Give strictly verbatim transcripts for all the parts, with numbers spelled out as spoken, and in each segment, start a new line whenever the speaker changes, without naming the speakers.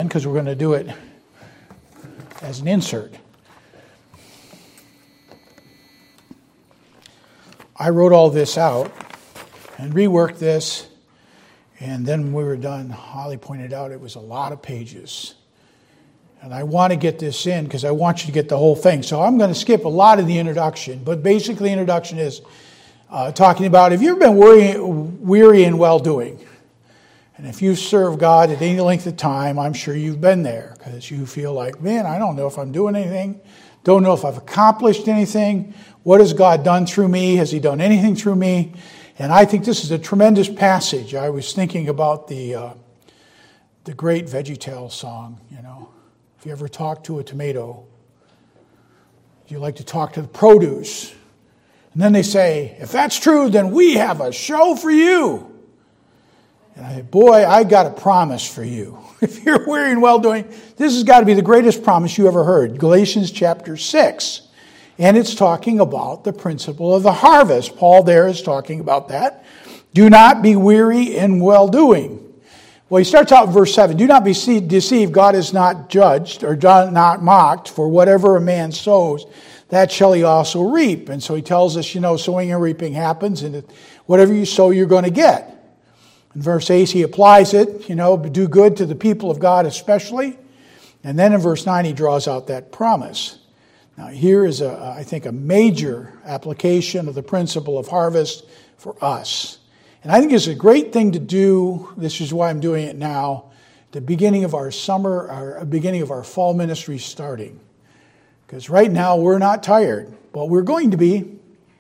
because we're going to do it as an insert. I wrote all this out and reworked this, and then when we were done, Holly pointed out it was a lot of pages. And I want to get this in because I want you to get the whole thing. So I'm going to skip a lot of the introduction, but basically the introduction is uh, talking about, have you ever been weary, weary in well-doing? And if you serve God at any length of time, I'm sure you've been there because you feel like, man, I don't know if I'm doing anything. Don't know if I've accomplished anything. What has God done through me? Has he done anything through me? And I think this is a tremendous passage. I was thinking about the uh, the great VeggieTales song, you know. If you ever talk to a tomato, you like to talk to the produce. And then they say, if that's true, then we have a show for you. And I said, boy, I got a promise for you. If you're weary and well-doing, this has got to be the greatest promise you ever heard. Galatians chapter six. And it's talking about the principle of the harvest. Paul there is talking about that. Do not be weary in well-doing. Well, he starts out in verse seven. Do not be deceived. God is not judged or not mocked. For whatever a man sows, that shall he also reap. And so he tells us, you know, sowing and reaping happens. And whatever you sow, you're going to get. In verse eight, he applies it, you know, do good to the people of God especially. And then in verse nine, he draws out that promise. Now, here is, a, I think, a major application of the principle of harvest for us. And I think it's a great thing to do. This is why I'm doing it now. The beginning of our summer, our beginning of our fall ministry starting. Because right now, we're not tired, but we're going to be.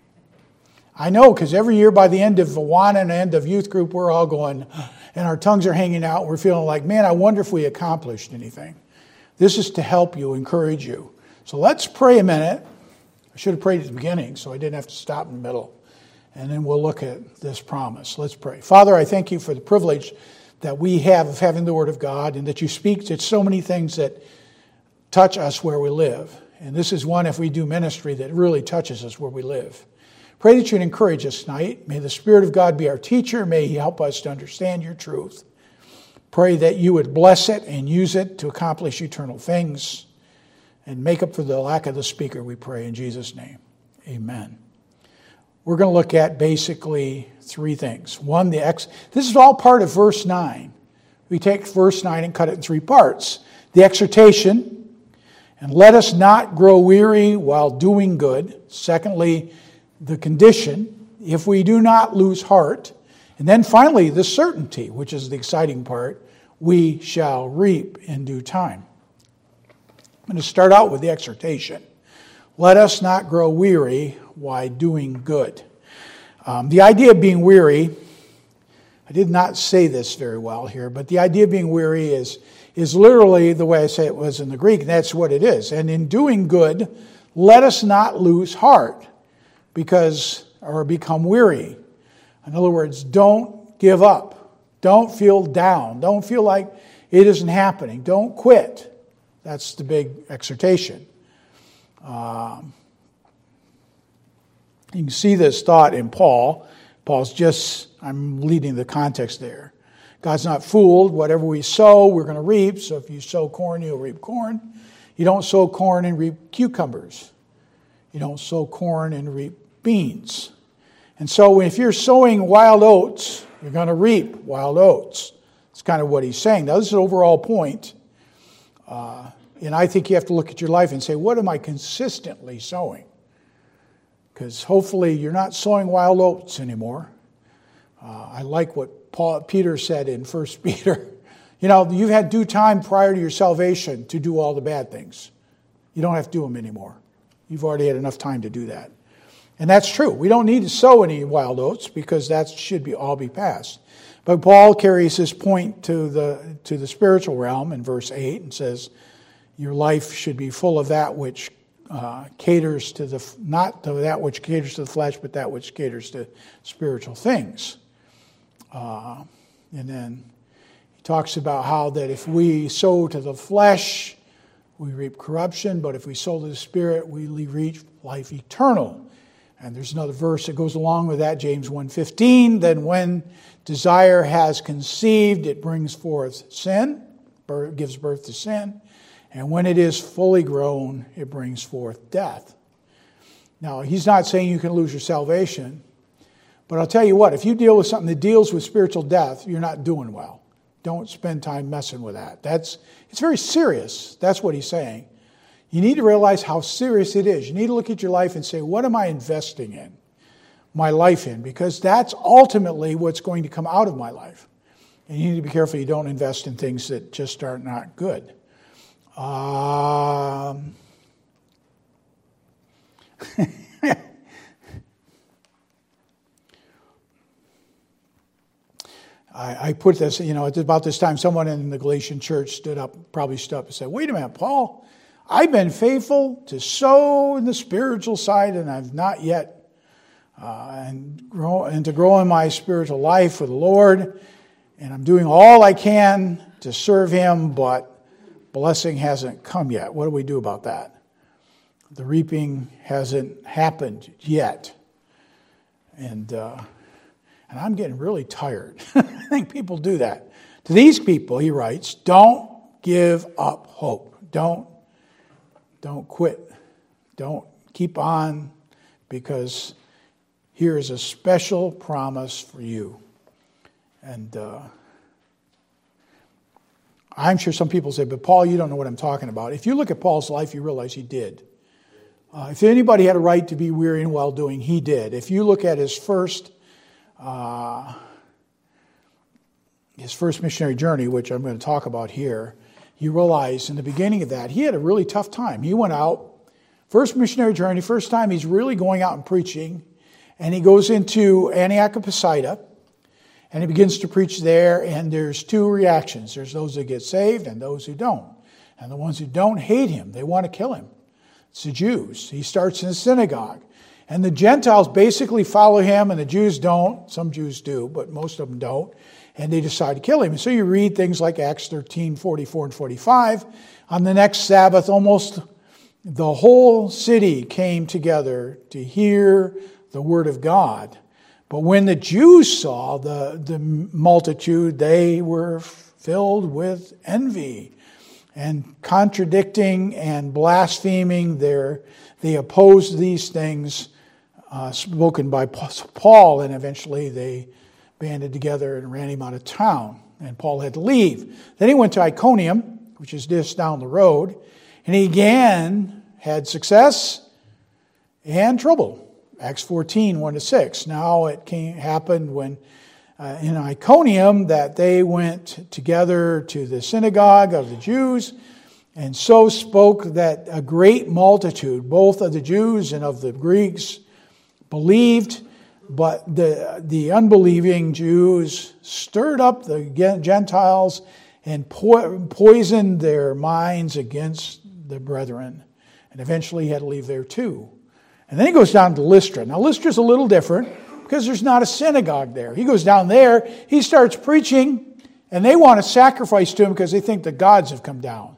I know, because every year by the end of Awana and end of youth group, we're all going, and our tongues are hanging out. We're feeling like, man, I wonder if we accomplished anything. This is to help you, encourage you. So let's pray a minute. I should have prayed at the beginning, so I didn't have to stop in the middle. And then we'll look at this promise. Let's pray. Father, I thank you for the privilege that we have of having the Word of God and that you speak to so many things that touch us where we live. And this is one, if we do ministry, that really touches us where we live. Pray that you'd encourage us tonight. May the Spirit of God be our teacher. May he help us to understand your truth. Pray that you would bless it and use it to accomplish eternal things. And make up for the lack of the speaker, we pray in Jesus' name. Amen. We're going to look at basically three things. One, the ex. This is all part of verse nine. We take verse nine and cut it in three parts. The exhortation, and let us not grow weary while doing good. Secondly, the condition, if we do not lose heart. And then finally, the certainty, which is the exciting part, we shall reap in due time. I'm going to start out with the exhortation. Let us not grow weary while doing good. Um, the idea of being weary, I did not say this very well here, but the idea of being weary is, is literally the way I say it was in the Greek, and that's what it is. And in doing good, let us not lose heart because or become weary. In other words, don't give up. Don't feel down. Don't feel like it isn't happening. Don't quit. That's the big exhortation. Um, you can see this thought in Paul. Paul's just, I'm leading the context there. God's not fooled. Whatever we sow, we're going to reap. So if you sow corn, you'll reap corn. You don't sow corn and reap cucumbers. You don't sow corn and reap beans. And so if you're sowing wild oats, you're going to reap wild oats. That's kind of what he's saying. Now, this is an overall point. Uh, and I think you have to look at your life and say, what am I consistently sowing? Because hopefully you're not sowing wild oats anymore. Uh, I like what Paul, Peter said in First Peter. You know, you've had due time prior to your salvation to do all the bad things. You don't have to do them anymore. You've already had enough time to do that. And that's true. We don't need to sow any wild oats because that should be all be past. But Paul carries this point to the to the spiritual realm in verse eight and says, your life should be full of that which uh, caters to the, not to that which caters to the flesh, but that which caters to spiritual things. Uh, and then he talks about how that if we sow to the flesh, we reap corruption, but if we sow to the Spirit, we reap life eternal. And there's another verse that goes along with that, James one fifteen. Then when desire has conceived, it brings forth sin. birth, gives birth to sin. And when it is fully grown, it brings forth death. Now, he's not saying you can lose your salvation. But I'll tell you what, if you deal with something that deals with spiritual death, you're not doing well. Don't spend time messing with that. That's it's very serious. That's what he's saying. You need to realize how serious it is. You need to look at your life and say, what am I investing in my life in? Because that's ultimately what's going to come out of my life. And you need to be careful you don't invest in things that just are not good. Um, I, I put this, you know, at about this time, someone in the Galatian church stood up, probably stood up and said, wait a minute, Paul, I've been faithful to sow in the spiritual side, and I've not yet, uh, and grow, and to grow in my spiritual life for the Lord, and I'm doing all I can to serve Him, but blessing hasn't come yet. What do we do about that? The reaping hasn't happened yet. And uh, and I'm getting really tired. I think people do that. To these people, he writes, don't give up hope. Don't, don't quit. Don't keep on, because here is a special promise for you. And uh, I'm sure some people say, but Paul, you don't know what I'm talking about. If you look at Paul's life, you realize he did. Uh, if anybody had a right to be weary in well-doing, he did. If you look at his first uh, his first missionary journey, which I'm going to talk about here, you realize in the beginning of that, he had a really tough time. He went out, first missionary journey, first time he's really going out and preaching, and he goes into Antioch of Pisidia, and he begins to preach there, and there's two reactions. There's those that get saved and those who don't. And the ones who don't hate him. They want to kill him. It's the Jews. He starts in the synagogue. And the Gentiles basically follow him, and the Jews don't. Some Jews do, but most of them don't. And they decide to kill him. And so you read things like Acts thirteen, forty-four and forty-five. On the next Sabbath, almost the whole city came together to hear the word of God. But when the Jews saw the, the multitude, they were filled with envy and contradicting and blaspheming. Their, they opposed these things uh, spoken by Paul, and eventually they banded together and ran him out of town, and Paul had to leave. Then he went to Iconium, which is just down the road, and he again had success and trouble. Acts fourteen, one to six. Now it came, happened when uh, in Iconium that they went together to the synagogue of the Jews, and so spoke that a great multitude, both of the Jews and of the Greeks, believed, but the, the unbelieving Jews stirred up the Gentiles and po- poisoned their minds against the brethren, and eventually he had to leave there too. And then he goes down to Lystra. Now Lystra's a little different because there's not a synagogue there. He goes down there, he starts preaching, and they want to sacrifice to him because they think the gods have come down.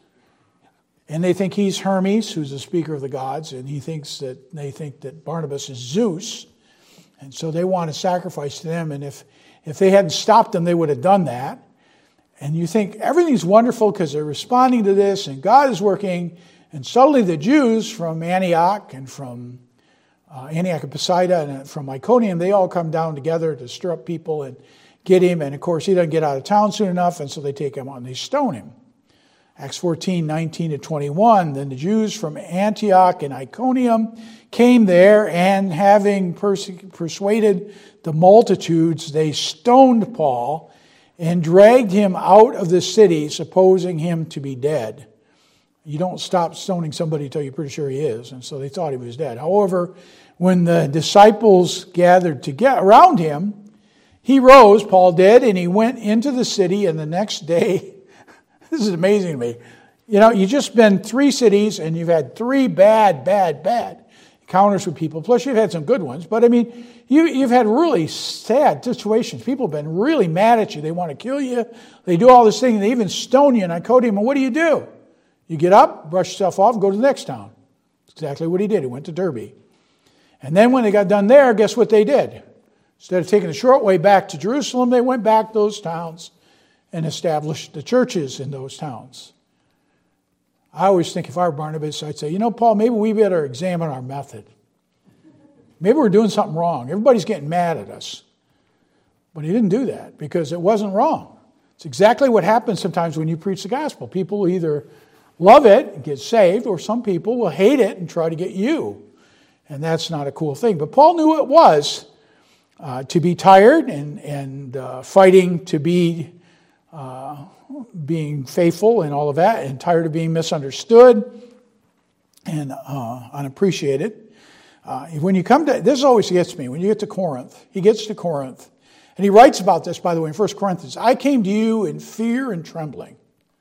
And they think he's Hermes, who's the speaker of the gods, and he thinks that they think that Barnabas is Zeus. And so they want to sacrifice to them, and if, if they hadn't stopped them, they would have done that. And you think everything's wonderful because they're responding to this, and God is working. And suddenly the Jews from Antioch and from uh, Antioch of Pisidia and from Iconium, they all come down together to stir up people and get him. And of course, he doesn't get out of town soon enough, and so they take him on and they stone him. Acts fourteen, nineteen to twenty-one, then the Jews from Antioch and Iconium came there, and having perse- persuaded the multitudes, they stoned Paul and dragged him out of the city, supposing him to be dead. You don't stop stoning somebody until you're pretty sure he is. And so they thought he was dead. However, when the disciples gathered to get around him, he rose, Paul did, and he went into the city. And the next day, this is amazing to me. You know, you've just been three cities and you've had three bad, bad, bad encounters with people. Plus you've had some good ones. But I mean, you, you've had really sad situations. People have been really mad at you. They want to kill you. They do all this thing. They even stone you in Iconium. And what do you do? You get up, brush yourself off, go to the next town. That's exactly what he did. He went to Derbe. And then when they got done there, guess what they did? Instead of taking the short way back to Jerusalem, they went back those towns and established the churches in those towns. I always think if I were Barnabas, I'd say, you know, Paul, maybe we better examine our method. Maybe we're doing something wrong. Everybody's getting mad at us. But he didn't do that because it wasn't wrong. It's exactly what happens sometimes when you preach the gospel. People will either love it and get saved, or some people will hate it and try to get you. And that's not a cool thing. But Paul knew it was uh, to be tired and, and uh, fighting to be uh, being faithful and all of that, and tired of being misunderstood and uh, unappreciated. Uh, when you come to, this always gets me, when you get to Corinth, he gets to Corinth, and he writes about this, by the way, in First Corinthians. I came to you in fear and trembling.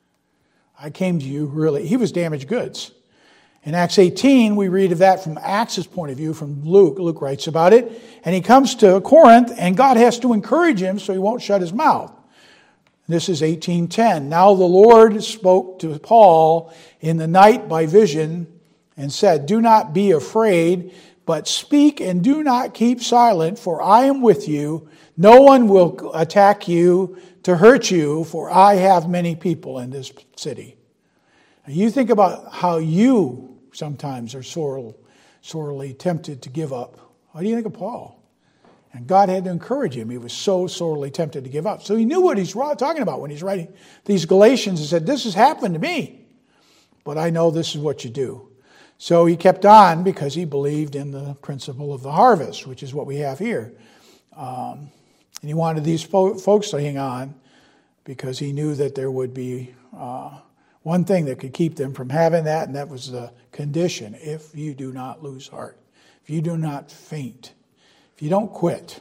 I came to you really, he was damaged goods. In Acts eighteen, we read of that from Acts' point of view, from Luke. Luke writes about it. And he comes to Corinth, and God has to encourage him so he won't shut his mouth. This is eighteen ten. Now the Lord spoke to Paul in the night by vision and said, do not be afraid, but speak and do not keep silent, for I am with you. No one will attack you to hurt you, for I have many people in this city. Now you think about how you sometimes are sorely, sorely tempted to give up. What do you think of Paul? And God had to encourage him. He was so sorely tempted to give up. So he knew what he's talking about when he's writing these Galatians. He said, this has happened to me, but I know this is what you do. So he kept on because he believed in the principle of the harvest, which is what we have here. Um, and he wanted these fo- folks to hang on because he knew that there would be uh, one thing that could keep them from having that, and that was the condition: if you do not lose heart, if you do not faint, if you don't quit.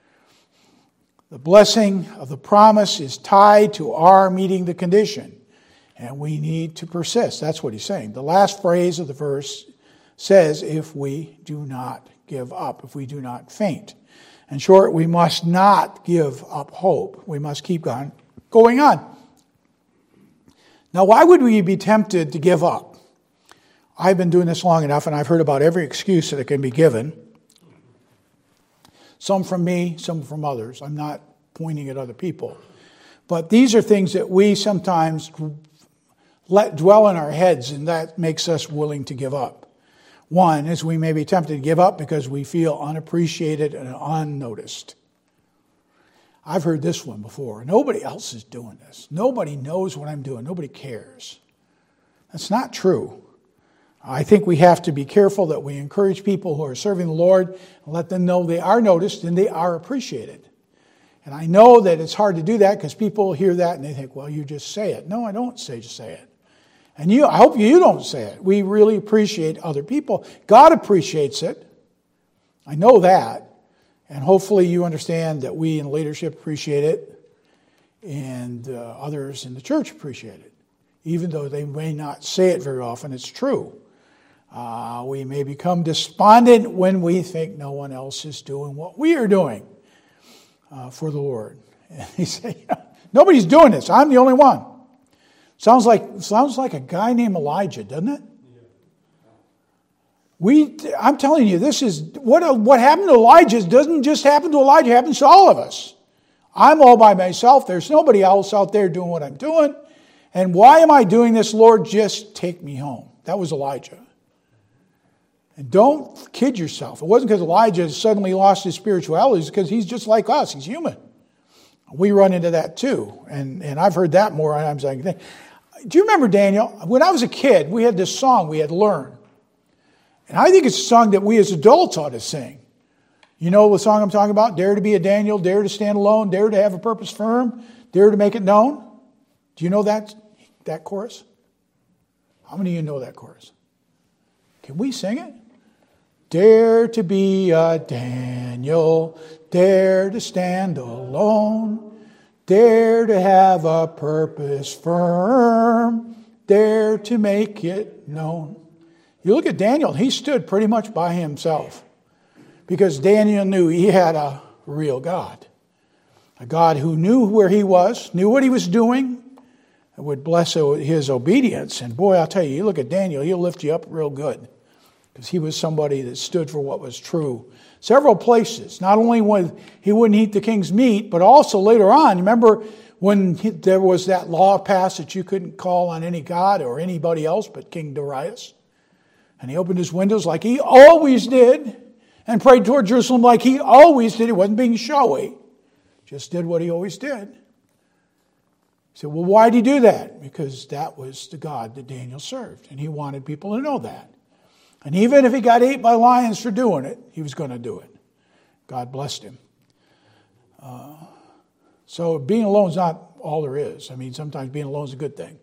The blessing of the promise is tied to our meeting the condition, and we need to persist. That's what he's saying. The last phrase of the verse says, if we do not give up, if we do not faint. In short, we must not give up hope. We must keep on going on. Now, why would we be tempted to give up? I've been doing this long enough, and I've heard about every excuse that can be given. Some from me, some from others. I'm not pointing at other people. But these are things that we sometimes let dwell in our heads, and that makes us willing to give up. One is we may be tempted to give up because we feel unappreciated and unnoticed. I've heard this one before. Nobody else is doing this. Nobody knows what I'm doing. Nobody cares. That's not true. I think we have to be careful that we encourage people who are serving the Lord and let them know they are noticed and they are appreciated. And I know that it's hard to do that because people hear that and they think, well, you just say it. No, I don't say just say it. And you, I hope you don't say it. We really appreciate other people. God appreciates it. I know that. And hopefully you understand that we in leadership appreciate it and uh, others in the church appreciate it. Even though they may not say it very often, it's true. Uh, we may become despondent when we think no one else is doing what we are doing uh, for the Lord. And he said, yeah, nobody's doing this. I'm the only one. Sounds like sounds like a guy named Elijah, doesn't it? We, I'm telling you, this is what what happened to Elijah doesn't just happen to Elijah, it happens to all of us. I'm all by myself. There's nobody else out there doing what I'm doing. And why am I doing this, Lord? Just take me home. That was Elijah. And don't kid yourself. It wasn't because Elijah suddenly lost his spirituality. It's because he's just like us. He's human. We run into that too. And, and I've heard that more times than I can think. Do you remember, Daniel? When I was a kid, we had this song we had to learn. And I think it's a song that we as adults ought to sing. You know the song I'm talking about? Dare to be a Daniel, dare to stand alone, dare to have a purpose firm, dare to make it known. Do you know that, that chorus? How many of you know that chorus? Can we sing it? Dare to be a Daniel, dare to stand alone, dare to have a purpose firm, dare to make it known. You look at Daniel, he stood pretty much by himself because Daniel knew he had a real God. A God who knew where he was, knew what he was doing, and would bless his obedience. And boy, I'll tell you, you look at Daniel, he'll lift you up real good because he was somebody that stood for what was true. Several places, not only when he wouldn't eat the king's meat, but also later on, remember when he, there was that law passed that you couldn't call on any god or anybody else but King Darius. And he opened his windows like he always did and prayed toward Jerusalem like he always did. He wasn't being showy. Just did what he always did. He said, well, why did he do that? Because that was the God that Daniel served. And he wanted people to know that. And even if he got ate by lions for doing it, he was going to do it. God blessed him. Uh, so being alone is not all there is. I mean, sometimes being alone is a good thing.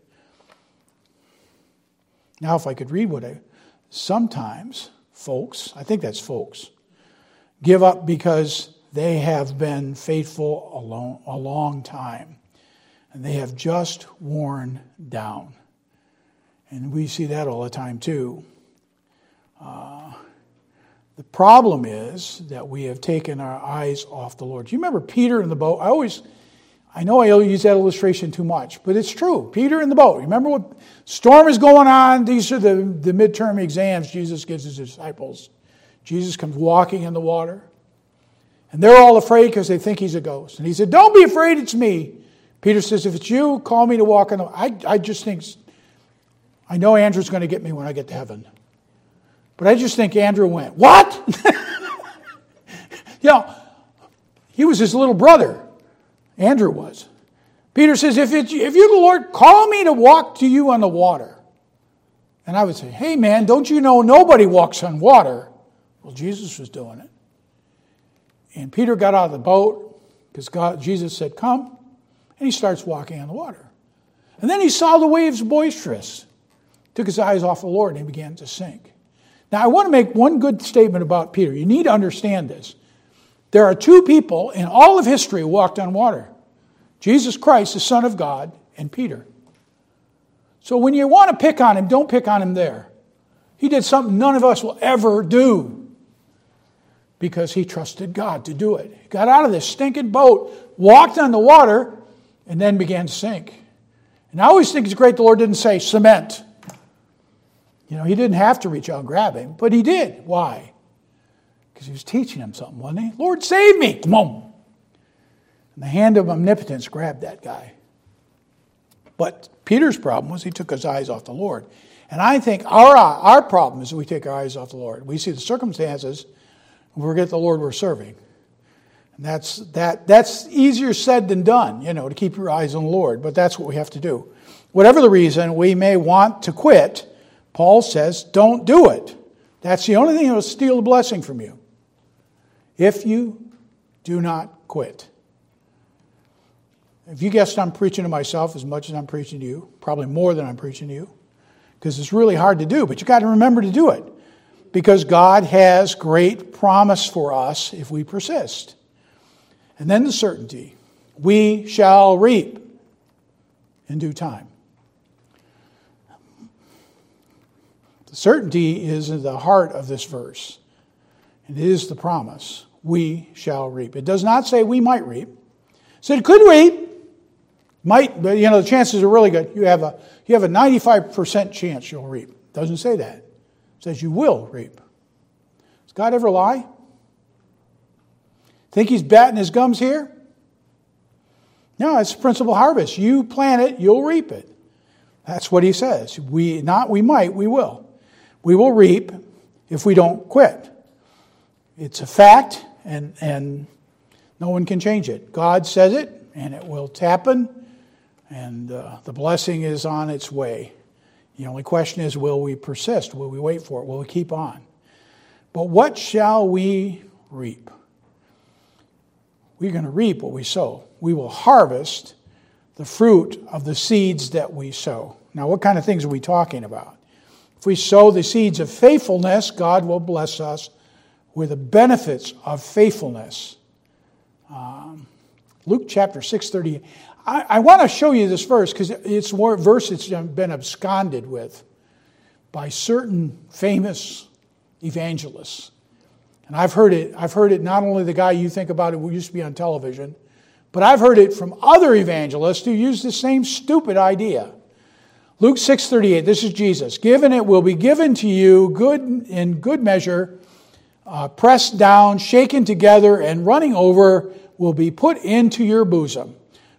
Now, if I could read what I... Sometimes folks, I think that's folks, give up because they have been faithful a long, a long time. And they have just worn down. And we see that all the time too. Uh, the problem is that we have taken our eyes off the Lord. Do you remember Peter in the boat? I always, I know I use that illustration too much, but it's true. Peter in the boat. Remember what storm is going on? These are the, the midterm exams Jesus gives his disciples. Jesus comes walking in the water. And they're all afraid because they think he's a ghost. And he said, don't be afraid, it's me. Peter says, if it's you, call me to walk on the... I, I just think... I know Andrew's going to get me when I get to heaven. But I just think Andrew went, what? You know, he was his little brother. Andrew was. Peter says, if, it's, if you're the Lord, call me to walk to you on the water. And I would say, hey man, don't you know nobody walks on water? Well, Jesus was doing it. And Peter got out of the boat because God, Jesus said, come. And he starts walking on the water. And then he saw the waves boisterous. Took his eyes off the Lord and he began to sink. Now, I want to make one good statement about Peter. You need to understand this. There are two people in all of history who walked on water. Jesus Christ, the Son of God, and Peter. So when you want to pick on him, don't pick on him there. He did something none of us will ever do. Because he trusted God to do it. He got out of this stinking boat, walked on the water, and then began to sink. And I always think it's great the Lord didn't say cement. You know, he didn't have to reach out and grab him, but he did. Why? Because he was teaching him something, wasn't he? Lord, save me! Come on. And the hand of omnipotence grabbed that guy. But Peter's problem was he took his eyes off the Lord. And I think our, our problem is that we take our eyes off the Lord. We see the circumstances, and we forget the Lord we're serving. And that's that. That's easier said than done, you know, to keep your eyes on the Lord. But that's what we have to do. Whatever the reason, we may want to quit. Paul says, don't do it. That's the only thing that will steal the blessing from you. If you do not quit. If you guessed I'm preaching to myself as much as I'm preaching to you, probably more than I'm preaching to you, because it's really hard to do, but you've got to remember to do it. Because God has great promise for us if we persist. And then the certainty. We shall reap in due time. The certainty is in the heart of this verse. It is the promise. We shall reap. It does not say we might reap. It said it could reap. Might, but you know, the chances are really good. You have a you have a ninety-five percent chance you'll reap. It doesn't say that. It says you will reap. Does God ever lie? Think he's batting his gums here? No, it's principal harvest. You plant it, you'll reap it. That's what he says. We not we might, we will. We will reap if we don't quit. It's a fact, and, and no one can change it. God says it, and it will happen, and uh, the blessing is on its way. The only question is, will we persist? Will we wait for it? Will we keep on? But what shall we reap? We're going to reap what we sow. We will harvest the fruit of the seeds that we sow. Now, what kind of things are we talking about? If we sow the seeds of faithfulness, God will bless us with the benefits of faithfulness. Um, Luke chapter six thirty. I, I want to show you this verse because it's a verse that's been absconded with by certain famous evangelists. And I've heard it, I've heard it not only the guy you think about it who used to be on television, but I've heard it from other evangelists who use the same stupid idea. Luke six thirty-eight, this is Jesus. Given it will be given to you good in good measure, uh, pressed down, shaken together, and running over will be put into your bosom.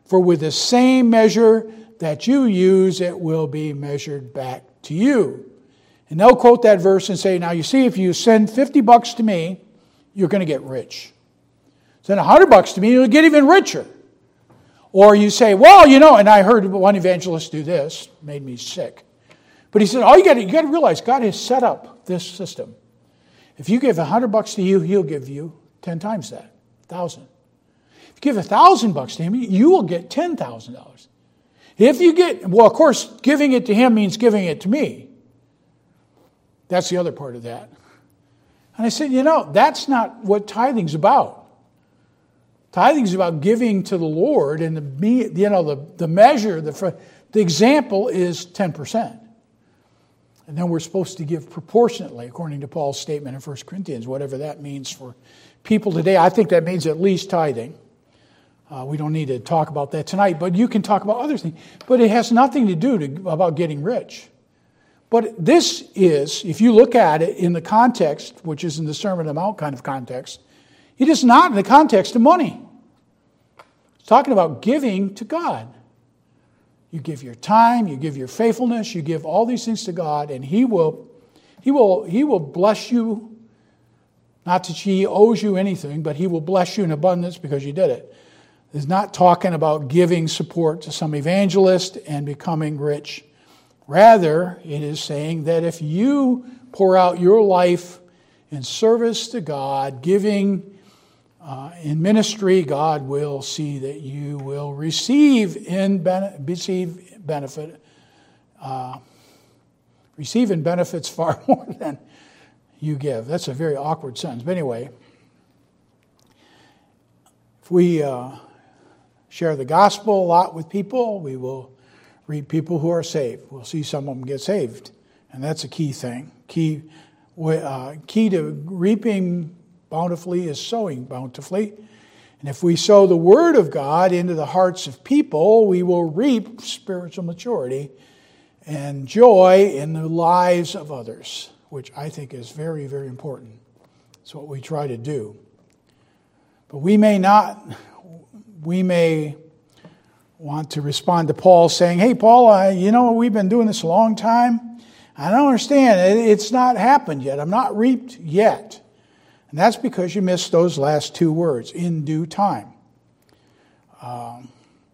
For with the same measure that you use, it will be measured back to you. And they'll quote that verse and say, now you see, if you send fifty bucks to me, you're going to get rich. Send one hundred bucks to me, you'll get even richer. Or you say, well, you know, and I heard one evangelist do this, made me sick. But he said, oh, you got you got to realize God has set up this system. If you give one hundred bucks to you, he'll give you ten times that, one thousand. If you give one thousand bucks to him, you will get ten thousand dollars. If you get, well, of course, giving it to him means giving it to me. That's the other part of that. And I said, you know, that's not what tithing's about. Tithing's about giving to the Lord, and the you know the, the measure, the the example is ten percent. And then we're supposed to give proportionately, according to Paul's statement in First Corinthians, whatever that means for people today. I think that means at least tithing. Uh, we don't need to talk about that tonight, but you can talk about other things. But it has nothing to do to, about getting rich. But this is, if you look at it in the context, which is in the Sermon on the Mount kind of context, it is not in the context of money. It's talking about giving to God. You give your time, you give your faithfulness, you give all these things to God, and He will, He will, He will bless you. Not that He owes you anything, but He will bless you in abundance because you did it. It's not talking about giving support to some evangelist and becoming rich. Rather, it is saying that if you pour out your life in service to God, giving Uh, in ministry, God will see that you will receive in ben- receive benefit, uh, receive in benefits far more than you give. That's a very awkward sentence. But anyway, if we uh, share the gospel a lot with people, we will reap people who are saved. We'll see some of them get saved, and that's a key thing. Key, uh, key to reaping bountifully is sowing bountifully. And if we sow the Word of God into the hearts of people, we will reap spiritual maturity and joy in the lives of others, which I think is very, very important. It's what we try to do. But we may not, we may want to respond to Paul saying, hey, Paul, I, you know, we've been doing this a long time. I don't understand. It's not happened yet. I'm not reaped yet. And that's because you missed those last two words, in due time. Um,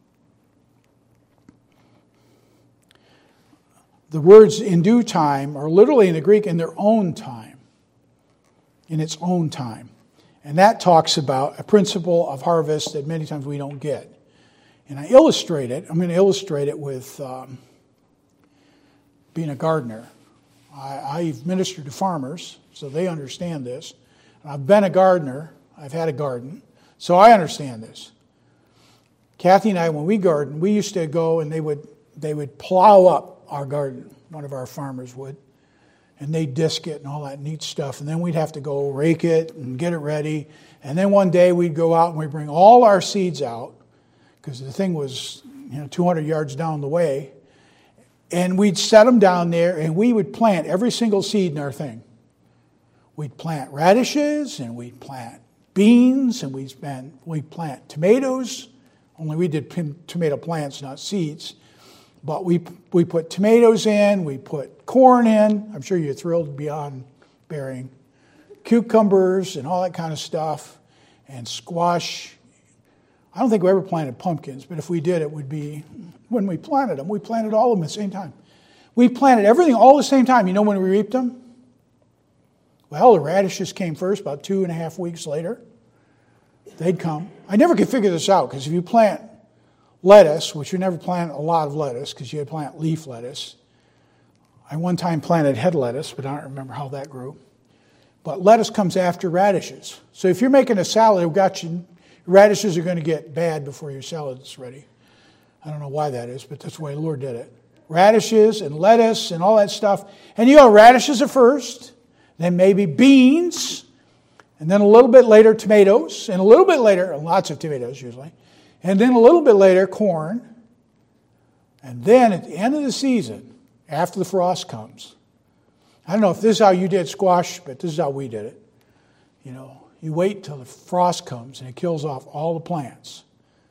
the words in due time are literally in the Greek in their own time. In its own time. And that talks about a principle of harvest that many times we don't get. And I illustrate it, I'm going to illustrate it with um, being a gardener. I, I've ministered to farmers, so they understand this. I've been a gardener. I've had a garden. So I understand this. Kathy and I, when we gardened, we used to go and they would they would plow up our garden. One of our farmers would. And they'd disc it and all that neat stuff. And then we'd have to go rake it and get it ready. And then one day we'd go out and we'd bring all our seeds out because the thing was, you know, two hundred yards down the way. And we'd set them down there and we would plant every single seed in our thing. We'd plant radishes, and we'd plant beans, and we'd plant, we'd plant tomatoes. Only we did tomato plants, not seeds. But we we put tomatoes in, we put corn in. I'm sure you're thrilled beyond bearing. Cucumbers and all that kind of stuff, and squash. I don't think we ever planted pumpkins, but if we did, it would be when we planted them. We planted all of them at the same time. We planted everything all at the same time. You know when we reaped them? Well, the radishes came first, about two and a half weeks later. They'd come. I never could figure this out, because if you plant lettuce, which you never plant a lot of lettuce, because you plant leaf lettuce. I one time planted head lettuce, but I don't remember how that grew. But lettuce comes after radishes. So if you're making a salad, you've got you, radishes are going to get bad before your salad is ready. I don't know why that is, but that's the way the Lord did it. Radishes and lettuce and all that stuff. And you know, radishes are first. Then maybe beans, and then a little bit later tomatoes, and a little bit later, lots of tomatoes usually, and then a little bit later corn. And then at the end of the season, after the frost comes, I don't know if this is how you did squash, but this is how we did it. You know, you wait till the frost comes and it kills off all the plants.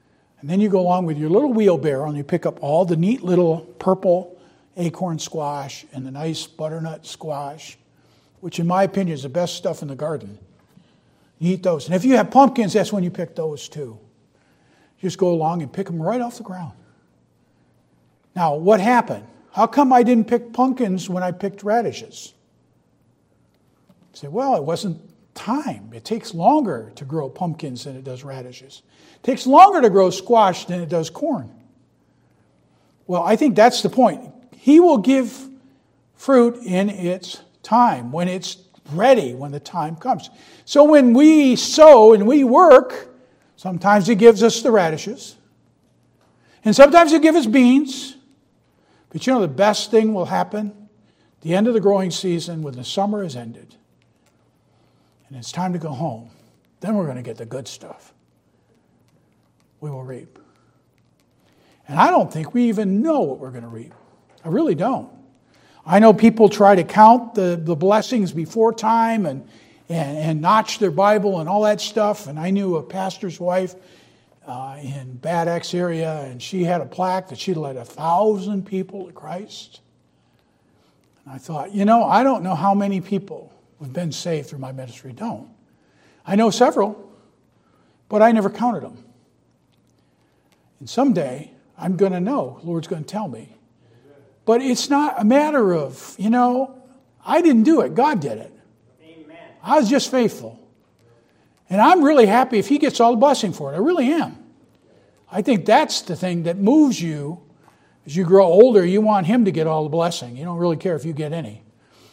And then you go along with your little wheelbarrow and you pick up all the neat little purple acorn squash and the nice butternut squash, which in my opinion is the best stuff in the garden. You eat those. And if you have pumpkins, that's when you pick those too. Just go along and pick them right off the ground. Now, what happened? How come I didn't pick pumpkins when I picked radishes? You say, well, it wasn't time. It takes longer to grow pumpkins than it does radishes. It takes longer to grow squash than it does corn. Well, I think that's the point. He will give fruit in its time, when it's ready, when the time comes. So when we sow and we work, sometimes He gives us the radishes. And sometimes He'll give us beans. But you know, the best thing will happen at the end of the growing season when the summer has ended. And it's time to go home. Then we're going to get the good stuff. We will reap. And I don't think we even know what we're going to reap. I really don't. I know people try to count the, the blessings before time and, and, and notch their Bible and all that stuff. And I knew a pastor's wife uh, in Bad Axe area, and she had a plaque that she'd led a thousand people to Christ. And I thought, you know, I don't know how many people have been saved through my ministry. Don't. I know several, but I never counted them. And someday, I'm going to know. The Lord's going to tell me. But it's not a matter of, you know, I didn't do it. God did it. Amen. I was just faithful. And I'm really happy if He gets all the blessing for it. I really am. I think that's the thing that moves you. As you grow older, you want Him to get all the blessing. You don't really care if you get any.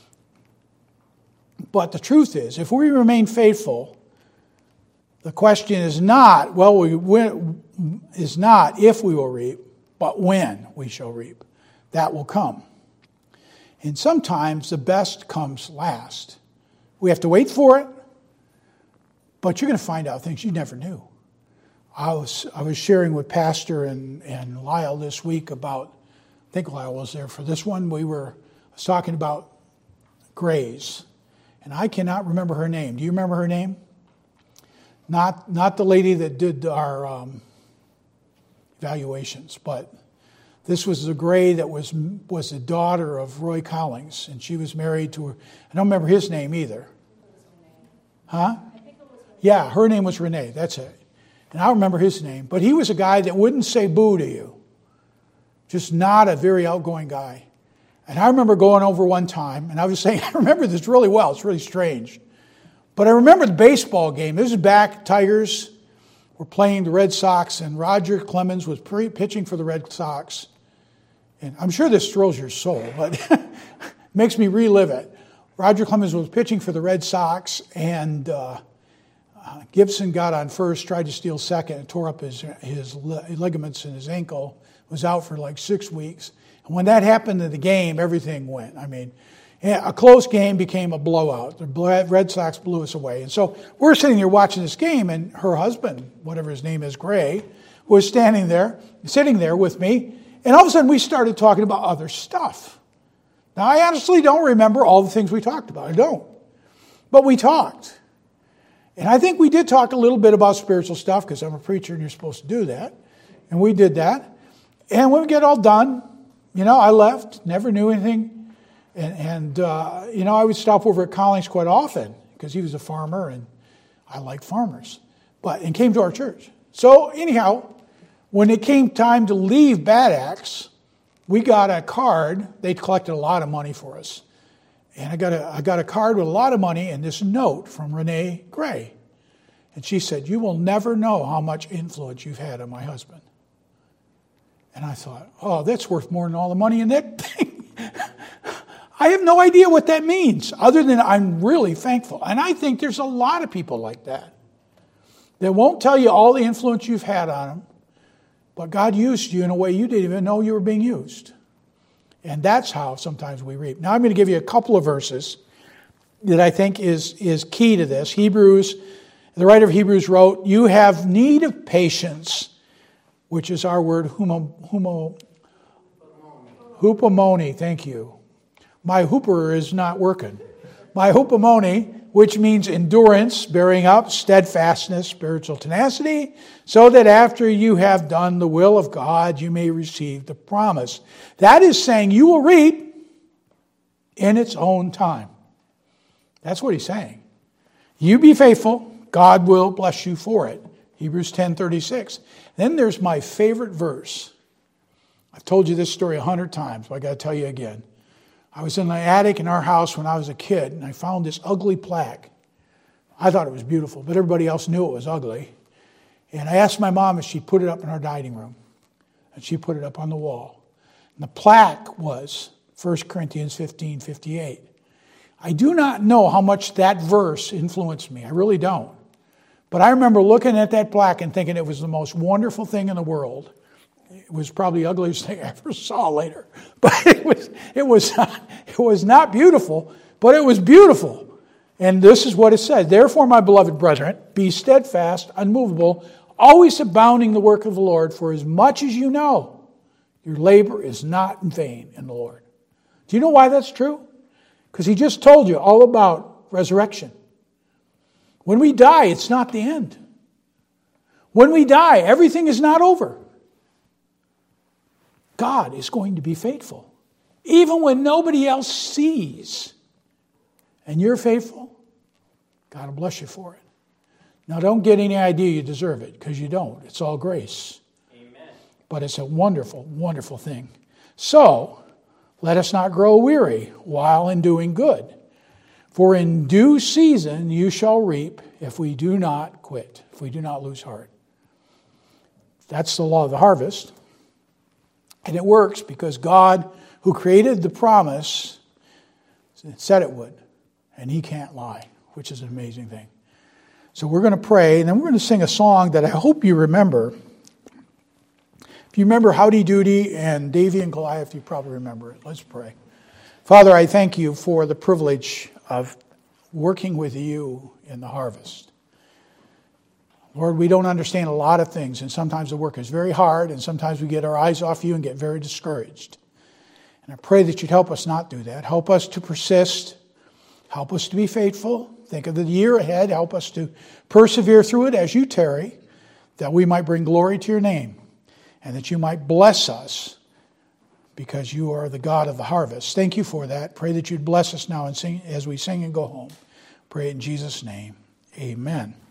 But the truth is, if we remain faithful, the question is not, well, we when, is not if we will reap, but when we shall reap. That will come. And sometimes the best comes last. We have to wait for it, but you're going to find out things you never knew. I was I was sharing with Pastor and, and Lyle this week about, I think Lyle was there for this one, we were I was talking about Grays. And I cannot remember her name. Do you remember her name? Not not the lady that did our um, evaluations, but this was the Gray that was was the daughter of Roy Collins, and she was married to her. I don't remember his name either. Huh? Yeah, her name was Renee. That's it. And I remember his name. But he was a guy that wouldn't say boo to you. Just not a very outgoing guy. And I remember going over one time, and I was saying, I remember this really well. It's really strange. But I remember the baseball game. This is back, Tigers were playing the Red Sox, and Roger Clemens was pre- pitching for the Red Sox. And I'm sure this thrills your soul, but makes me relive it. Roger Clemens was pitching for the Red Sox, and uh, uh, Gibson got on first, tried to steal second, and tore up his, his ligaments in his ankle, was out for like six weeks. When that happened in the game, everything went. I mean, a close game became a blowout. The Red Sox blew us away. And so we're sitting here watching this game, and her husband, whatever his name is, Gray, was standing there, sitting there with me. And all of a sudden, we started talking about other stuff. Now, I honestly don't remember all the things we talked about. I don't. But we talked. And I think we did talk a little bit about spiritual stuff, because I'm a preacher and you're supposed to do that. And we did that. And when we get all done, you know, I left, never knew anything. And, and uh, you know, I would stop over at Collins quite often because he was a farmer and I like farmers. But, and came to our church. So anyhow, when it came time to leave Bad Axe, we got a card. They collected a lot of money for us. And I got a, I got a card with a lot of money and this note from Renee Gray. And she said, "You will never know how much influence you've had on my husband." And I thought, oh, that's worth more than all the money in that thing. I have no idea what that means, other than I'm really thankful. And I think there's a lot of people like that. They won't tell you all the influence you've had on them, but God used you in a way you didn't even know you were being used. And that's how sometimes we reap. Now I'm going to give you a couple of verses that I think is, is key to this. Hebrews, the writer of Hebrews wrote, "You have need of patience," which is our word, humo, humo, hupomone, thank you. My hooper is not working. My hupomone, which means endurance, bearing up, steadfastness, spiritual tenacity, so that after you have done the will of God, you may receive the promise. That is saying you will reap in its own time. That's what he's saying. You be faithful, God will bless you for it. Hebrews ten thirty-six. Then there's my favorite verse. I've told you this story a hundred times, but I got to tell you again. I was in the attic in our house when I was a kid, and I found this ugly plaque. I thought it was beautiful, but everybody else knew it was ugly. And I asked my mom if she'd put it up in our dining room. And she put it up on the wall. And the plaque was First Corinthians fifteen fifty-eight. I do not know how much that verse influenced me. I really don't. But I remember looking at that plaque and thinking it was the most wonderful thing in the world. It was probably the ugliest thing I ever saw later. But it was, it was, not, it was not beautiful, but it was beautiful. And this is what it said. Therefore, my beloved brethren, be steadfast, unmovable, always abounding the work of the Lord, for as much as you know, your labor is not in vain in the Lord. Do you know why that's true? Because he just told you all about resurrection. When we die, it's not the end. When we die, everything is not over. God is going to be faithful. Even when nobody else sees. And you're faithful, God will bless you for it. Now don't get any idea you deserve it, because you don't. It's all grace. Amen. But it's a wonderful, wonderful thing. So, let us not grow weary while in doing good. For in due season you shall reap if we do not quit, if we do not lose heart. That's the law of the harvest. And it works because God, who created the promise, said it would. And he can't lie, which is an amazing thing. So we're going to pray, and then we're going to sing a song that I hope you remember. If you remember Howdy Doody and Davy and Goliath, you probably remember it. Let's pray. Father, I thank you for the privilege of working with you in the harvest. Lord, we don't understand a lot of things, and sometimes the work is very hard, and sometimes we get our eyes off you and get very discouraged. And I pray that you'd help us not do that. Help us to persist. Help us to be faithful. Think of the year ahead. Help us to persevere through it as you tarry, that we might bring glory to your name, and that you might bless us, because you are the God of the harvest. Thank you for that. Pray that you'd bless us now and sing as we sing and go home. Pray in Jesus' name. Amen.